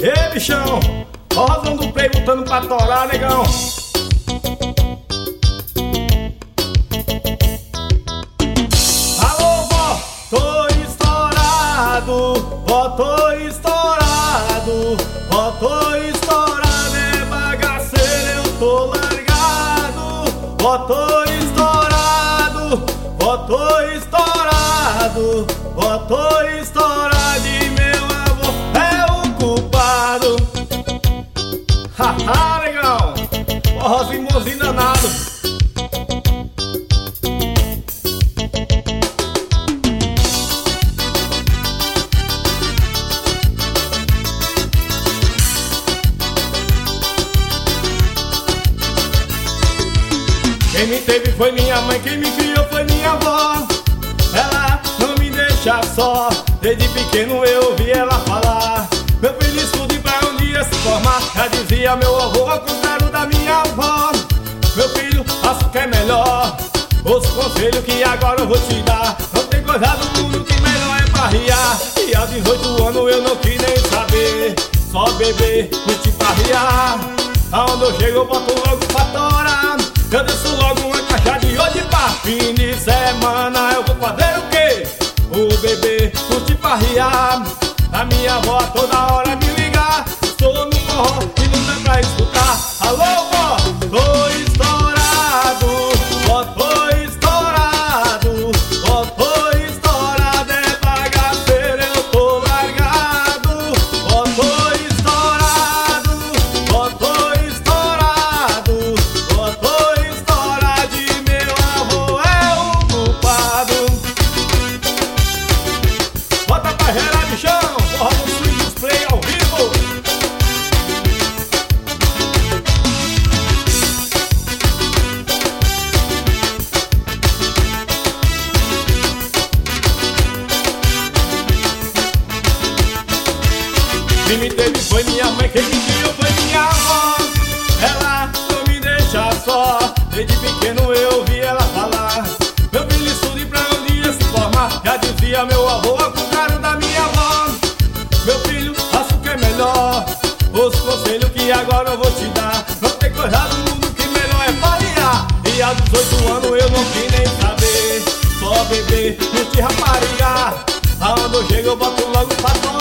Ei, bichão, rosão do play botando pra torar, negão. Alô, vó, tô estourado, vó, tô estourado, vó, tô estourado, é bagaceiro, eu tô largado, vó, tô estourado, vó, tô estourado, vó, tô estourado e meu avô é o culpado. Haha, legal, forrozinho mozinho danado. Quem me teve foi minha mãe, quem me criou foi minha avó. Ela não me deixa só, desde pequeno eu ouvi ela falar: meu filho, estude pra um dia se formar. Já dizia meu avô, ao contrário da minha avó: meu filho, faça o que é melhor. Os conselhos que agora eu vou te dar, não tem coisa do mundo que melhor é farriar. E aos 18 anos eu não quis nem saber, só beber, curtir, farriar. Aonde eu chego eu boto logo pra torar. Eu desço logo uma caixa de hoje pra fim de semana. Eu vou fazer o quê? O bebê, curtir, farriar. A minha avó toda hora me ligar. Estou no forró e não dá pra escutar. Alô, vó, tô estourado, vó, tô estourado, vó, tô estourado, é bagaceiro, eu tô largado, vó, tô estourado, vó, tô estourado, vó, tô estourado e meu avô é o culpado. Bota pra gerar, bichão, forró no swing display ao vivo. Quem me teve foi minha mãe, quem me criou foi minha avó. Ela não me deixa só, desde pequeno eu ouvi ela falar: meu filho, estude pra um dia se formar. Já dizia meu avô, ao contrário da minha avó: meu filho, faça o que é melhor. Os conselhos que agora eu vou te dar, não tem coisa do mundo que melhor é farriar. E aos 18 anos eu não quis nem saber, só beber, curtir, rapariga. Aonde eu chego eu boto logo pra torar.